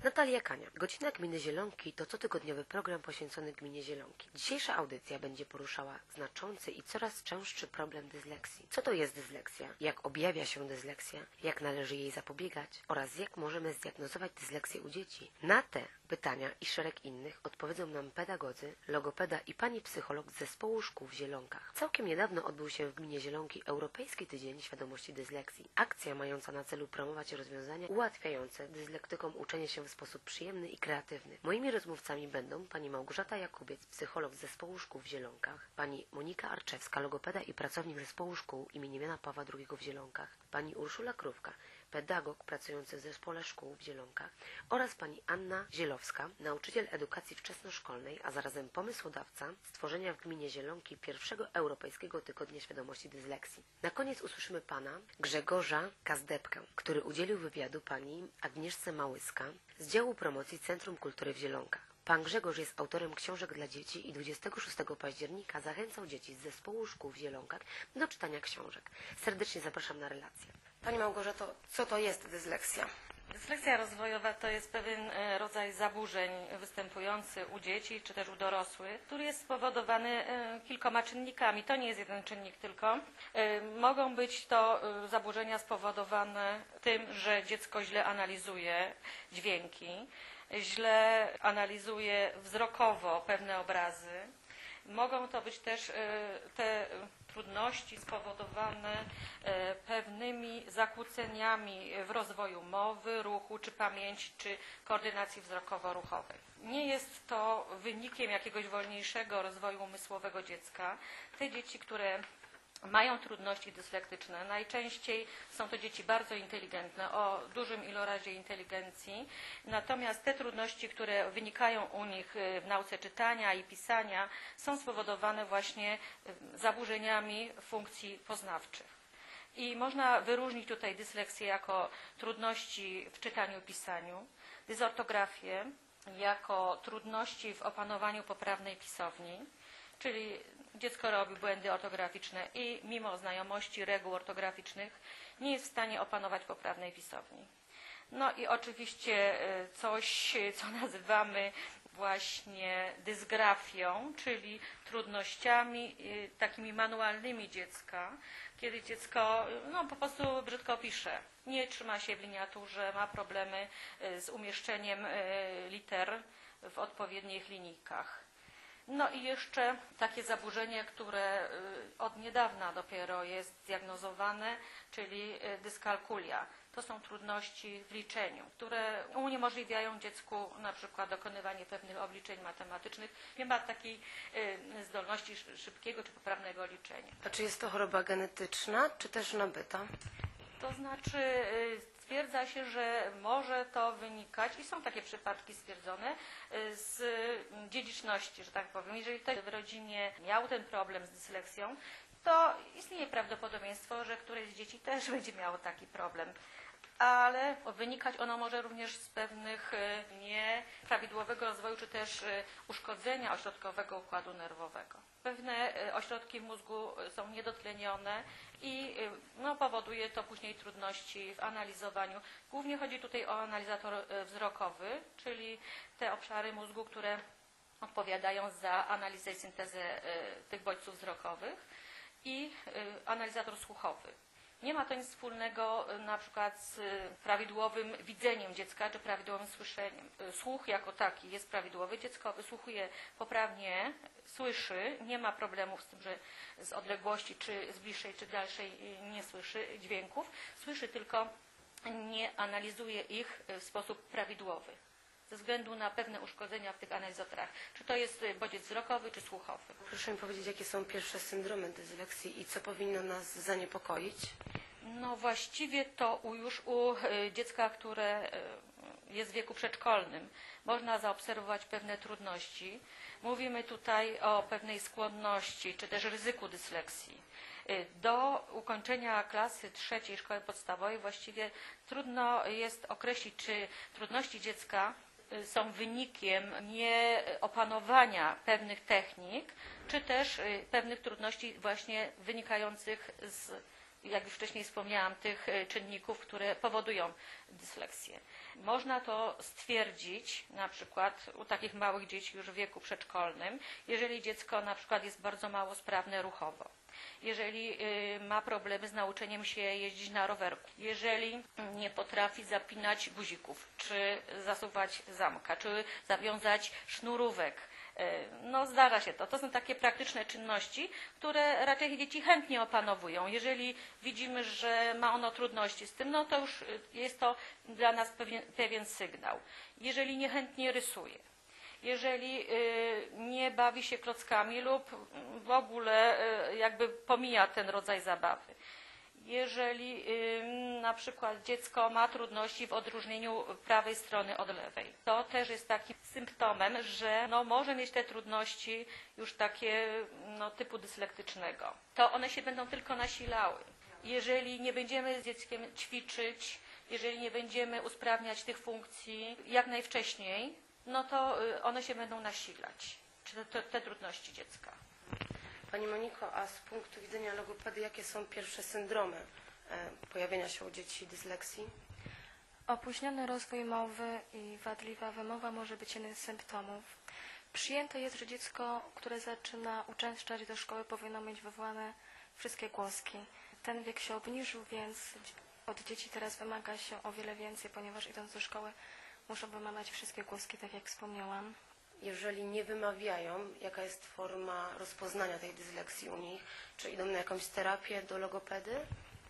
Natalia Kania. Godzina Gminy Zielonki to cotygodniowy program poświęcony Gminie Zielonki. Dzisiejsza audycja będzie poruszała znaczący i coraz częstszy problem dysleksji. Co to jest dysleksja? Jak objawia się dysleksja? Jak należy jej zapobiegać? Oraz jak możemy zdiagnozować dysleksję u dzieci? Na te pytania i szereg innych odpowiedzą nam pedagodzy, logopeda i pani psycholog z zespołu szkół w Zielonkach. Całkiem niedawno odbył się w Gminie Zielonki Europejski Tydzień Świadomości Dysleksji. Akcja mająca na celu promować rozwiązania ułatwiające dyslektykom uczenie się w sposób przyjemny i kreatywny. Moimi rozmówcami będą pani Małgorzata Jakubiec, psycholog z zespołu szkół w Zielonkach, pani Monika Arczewska, logopeda i pracownik zespołu szkół im. Jana Pawła II w Zielonkach, pani Urszula Krówka, pedagog pracujący w zespole szkół w Zielonkach oraz pani Anna Zielowska, nauczyciel edukacji wczesnoszkolnej, a zarazem pomysłodawca stworzenia w Gminie Zielonki pierwszego Europejskiego Tygodnia Świadomości Dysleksji. Na koniec usłyszymy pana Grzegorza Kazdepkę, który udzielił wywiadu pani Agnieszce Małyska z działu promocji Centrum Kultury w Zielonkach. Pan Grzegorz jest autorem książek dla dzieci i 26 października zachęcał dzieci z zespołu szkół w Zielonkach do czytania książek. Serdecznie zapraszam na relację. Pani Małgorzato, co to jest dysleksja? Dysleksja rozwojowa to jest pewien rodzaj zaburzeń występujący u dzieci czy też u dorosłych, który jest spowodowany kilkoma czynnikami. To nie jest jeden czynnik tylko. Mogą być to zaburzenia spowodowane tym, że dziecko źle analizuje dźwięki, źle analizuje wzrokowo pewne obrazy. Mogą to być też te trudności spowodowane pewnymi zakłóceniami w rozwoju mowy, ruchu, czy pamięci, czy koordynacji wzrokowo-ruchowej. Nie jest to wynikiem jakiegoś wolniejszego rozwoju umysłowego dziecka. Te dzieci, które mają trudności dyslektyczne, najczęściej są to dzieci bardzo inteligentne, o dużym ilorazie inteligencji, natomiast te trudności, które wynikają u nich w nauce czytania i pisania, są spowodowane właśnie zaburzeniami funkcji poznawczych. I można wyróżnić tutaj dysleksję jako trudności w czytaniu i pisaniu, dysortografię jako trudności w opanowaniu poprawnej pisowni, czyli dziecko robi błędy ortograficzne i mimo znajomości reguł ortograficznych nie jest w stanie opanować poprawnej pisowni. No i oczywiście coś, co nazywamy właśnie dysgrafią, czyli trudnościami takimi manualnymi dziecka, kiedy dziecko po prostu brzydko pisze, nie trzyma się w liniaturze, ma problemy z umieszczeniem liter w odpowiednich linijkach. No i jeszcze takie zaburzenie, które od niedawna dopiero jest zdiagnozowane, czyli dyskalkulia. To są trudności w liczeniu, które uniemożliwiają dziecku na przykład dokonywanie pewnych obliczeń matematycznych. Nie ma takiej zdolności szybkiego czy poprawnego liczenia. A czy jest to choroba genetyczna, czy też nabyta? To znaczy stwierdza się, że może to wynikać, i są takie przypadki stwierdzone, z dziedziczności, że tak powiem. Jeżeli ktoś w rodzinie miał ten problem z dysleksją, to istnieje prawdopodobieństwo, że któreś z dzieci też będzie miało taki problem. Ale wynikać ono może również z pewnych nieprawidłowego rozwoju, czy też uszkodzenia ośrodkowego układu nerwowego. Pewne ośrodki w mózgu są niedotlenione i powoduje to później trudności w analizowaniu. Głównie chodzi tutaj o analizator wzrokowy, czyli te obszary mózgu, które odpowiadają za analizę i syntezę tych bodźców wzrokowych, i analizator słuchowy. Nie ma to nic wspólnego na przykład z prawidłowym widzeniem dziecka czy prawidłowym słyszeniem. Słuch jako taki jest prawidłowy, dziecko wysłuchuje poprawnie, słyszy, nie ma problemów z tym, że z odległości czy z bliższej czy dalszej nie słyszy dźwięków, słyszy tylko, nie analizuje ich w sposób prawidłowy ze względu na pewne uszkodzenia w tych analizatorach. Czy to jest bodziec wzrokowy czy słuchowy. Proszę mi powiedzieć, jakie są pierwsze syndromy dysleksji i co powinno nas zaniepokoić? No właściwie to już u dziecka, które jest w wieku przedszkolnym, można zaobserwować pewne trudności. Mówimy tutaj o pewnej skłonności czy też ryzyku dysleksji. Do ukończenia klasy 3 szkoły podstawowej właściwie trudno jest określić, czy trudności dziecka są wynikiem nieopanowania pewnych technik, czy też pewnych trudności właśnie wynikających z jak już wcześniej wspomniałam, tych czynników, które powodują dysleksję. Można to stwierdzić na przykład u takich małych dzieci już w wieku przedszkolnym, jeżeli dziecko na przykład jest bardzo mało sprawne ruchowo, jeżeli ma problemy z nauczeniem się jeździć na rowerku, jeżeli nie potrafi zapinać guzików, czy zasuwać zamka, czy zawiązać sznurówek. No zdarza się to. To są takie praktyczne czynności, które raczej dzieci chętnie opanowują. Jeżeli widzimy, że ma ono trudności z tym, no to już jest to dla nas pewien sygnał. Jeżeli niechętnie rysuje, jeżeli nie bawi się klockami lub w ogóle jakby pomija ten rodzaj zabawy. Jeżeli na przykład dziecko ma trudności w odróżnieniu prawej strony od lewej, to też jest takim symptomem, że no, może mieć te trudności już takie typu dyslektycznego. To one się będą tylko nasilały. Jeżeli nie będziemy z dzieckiem ćwiczyć, jeżeli nie będziemy usprawniać tych funkcji jak najwcześniej, no to one się będą nasilać, czy te trudności dziecka. Pani Moniko, a z punktu widzenia logopedy, jakie są pierwsze syndromy pojawienia się u dzieci dysleksji? Opóźniony rozwój mowy i wadliwa wymowa może być jednym z symptomów. Przyjęte jest, że dziecko, które zaczyna uczęszczać do szkoły, powinno mieć wywołane wszystkie głoski. Ten wiek się obniżył, więc od dzieci teraz wymaga się o wiele więcej, ponieważ idąc do szkoły muszą wymawiać wszystkie głoski, tak jak wspomniałam. Jeżeli nie wymawiają, jaka jest forma rozpoznania tej dysleksji u nich? Czy idą na jakąś terapię do logopedy?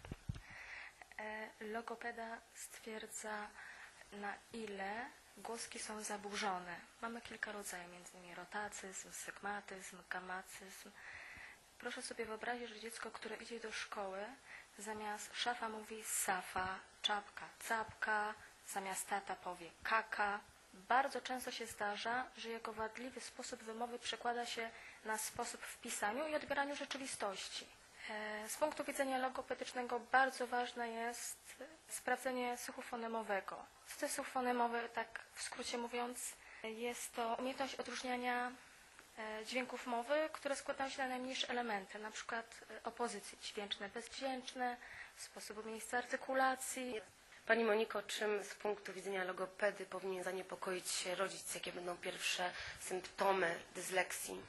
Logopeda stwierdza, na ile głoski są zaburzone. Mamy kilka rodzajów, m.in. rotacyzm, sygmatyzm, gammacyzm. Proszę sobie wyobrazić, że dziecko, które idzie do szkoły, zamiast szafa mówi safa, czapka, capka, zamiast tata powie kaka. Bardzo często się zdarza, że jego wadliwy sposób wymowy przekłada się na sposób w pisaniu i odbieraniu rzeczywistości. Z punktu widzenia logopedycznego bardzo ważne jest sprawdzenie słuchu fonemowego. Co to jest słuch fonemowy, tak w skrócie mówiąc? Jest to umiejętność odróżniania dźwięków mowy, które składają się na najmniejsze elementy, na przykład opozycje dźwięczne, bezdźwięczne, sposobu miejsca artykulacji. Pani Moniko, czym z punktu widzenia logopedy powinien zaniepokoić się rodzic? Jakie będą pierwsze symptomy dysleksji?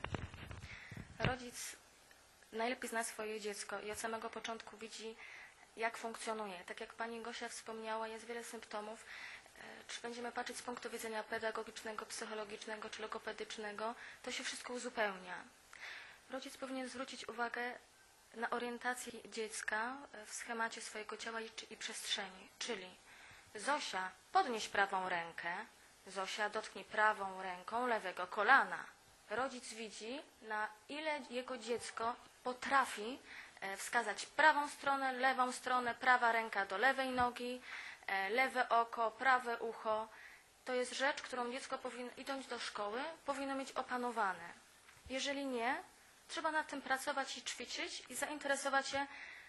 Rodzic najlepiej zna swoje dziecko i od samego początku widzi, jak funkcjonuje. Tak jak pani Gosia wspomniała, jest wiele symptomów. Czy będziemy patrzeć z punktu widzenia pedagogicznego, psychologicznego czy logopedycznego, to się wszystko uzupełnia. Rodzic powinien zwrócić uwagę na orientację dziecka w schemacie swojego ciała i przestrzeni. Czyli Zosia, podnieś prawą rękę, Zosia, dotknij prawą ręką lewego kolana. Rodzic widzi, na ile jego dziecko potrafi wskazać prawą stronę, lewą stronę, prawa ręka do lewej nogi, lewe oko, prawe ucho. To jest rzecz, którą dziecko powinno, idąc do szkoły, powinno mieć opanowane. Jeżeli nie, trzeba nad tym pracować i ćwiczyć i zainteresować się,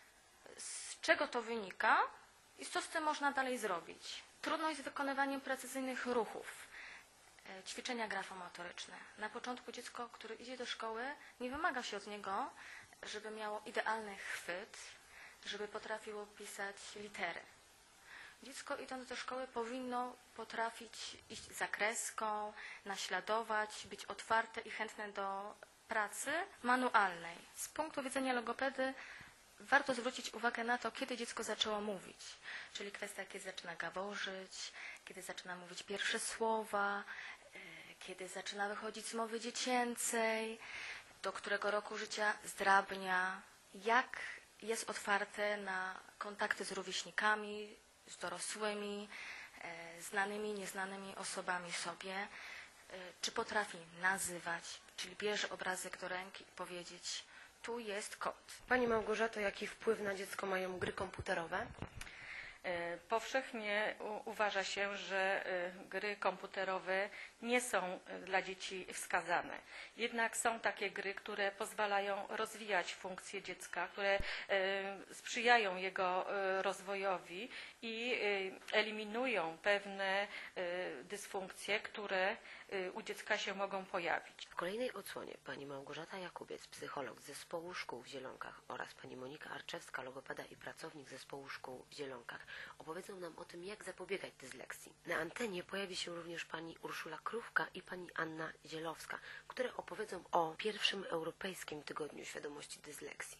z czego to wynika i co z tym można dalej zrobić. Trudność z wykonywaniem precyzyjnych ruchów. Ćwiczenia grafomotoryczne. Na początku dziecko, które idzie do szkoły, nie wymaga się od niego, żeby miało idealny chwyt, żeby potrafiło pisać litery. Dziecko idąc do szkoły powinno potrafić iść za kreską, naśladować, być otwarte i chętne do pracy manualnej. Z punktu widzenia logopedy warto zwrócić uwagę na to, kiedy dziecko zaczęło mówić. Czyli kwestia, kiedy zaczyna gaworzyć, kiedy zaczyna mówić pierwsze słowa, kiedy zaczyna wychodzić z mowy dziecięcej, do którego roku życia zdrabnia, jak jest otwarte na kontakty z rówieśnikami, z dorosłymi, znanymi, nieznanymi osobami sobie, czy potrafi nazywać, czyli bierze obrazek do ręki i powiedzieć, tu jest kot. Pani Małgorzato, jaki wpływ na dziecko mają gry komputerowe? Powszechnie uważa się, że gry komputerowe nie są dla dzieci wskazane. Jednak są takie gry, które pozwalają rozwijać funkcje dziecka, które sprzyjają jego rozwojowi i eliminują pewne dysfunkcje, które u dziecka się mogą pojawić. W kolejnej odsłonie pani Małgorzata Jakubiec, psycholog z Zespołu Szkół w Zielonkach oraz pani Monika Arczewska, logopeda i pracownik Zespołu Szkół w Zielonkach opowiedzą nam o tym, jak zapobiegać dysleksji. Na antenie pojawi się również pani Urszula Krówka i pani Anna Zielowska, które opowiedzą o pierwszym Europejskim Tygodniu Świadomości Dysleksji.